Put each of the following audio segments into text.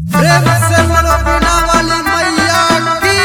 प्रेम से बोलो बीना वाली मैया की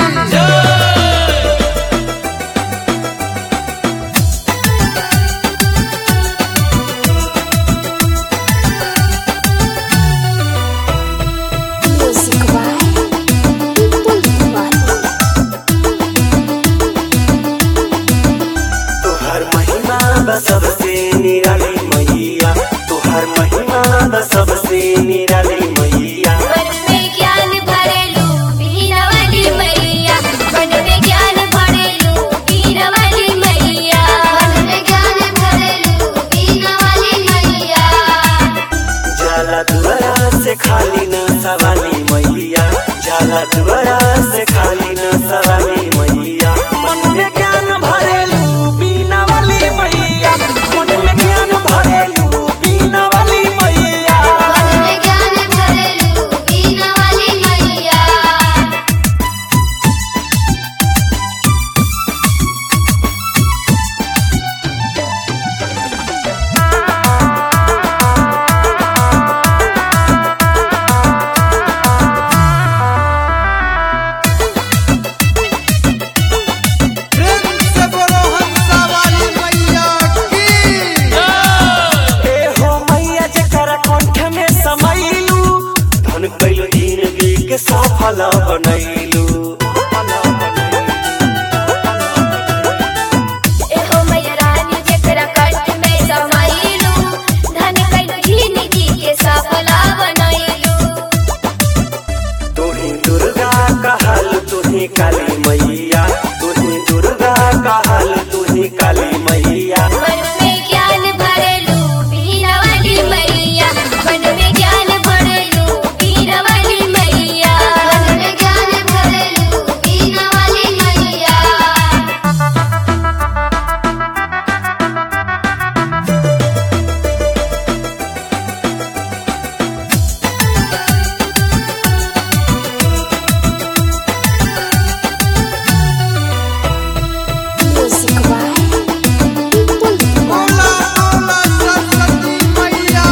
तुहर महिमा सबसे निराली मैया, तुहर महिमा सबसे निराली मैया। मन में ज्ञान भरेलू बीना वाली मैया, मन में ज्ञान भरेलू बीना वाली मैया, मन में ज्ञान भरेलू बीना वाली मैया। जाला दुआरा से खाली न सवाली मैया, जाला दुआरा से खाली न सवाली मैया। मन में ज्ञान भरेलू बीना वाली मैया, मन में ज्ञान भरेलू बीना वाली मैया। मन में ज्ञान भरेलू बीना वाली मैया। प्रेम से बोलो हंसा वाली मैया की ए हो मैया जकर कंठ में समैलू, धन कैलू जिंदगी के सफल बनैलू। एहो मैया रानी जेकरा कंठ में समाइलू, धन कैलू जिंदगी के सफला बनैलू। तुही दुर्गा कहल तुही काली मैया, तुही दुर्गा कहल तुही काली मैया। मन में ज्ञान भरेलू बीना वाली मैया, मन में ज्ञान भरेलू बीना वाली मैया, मन में ज्ञान भरेलू बीना वाली मैया। बोला बोला सरस्वती मैया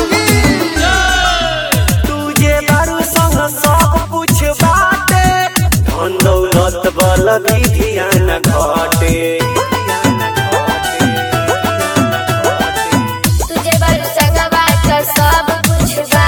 की तुझे बारू संग सब कुछ बाटे, धन दौलत बल विधिया न घटे। तुझे बरु संगवा का सब कुछ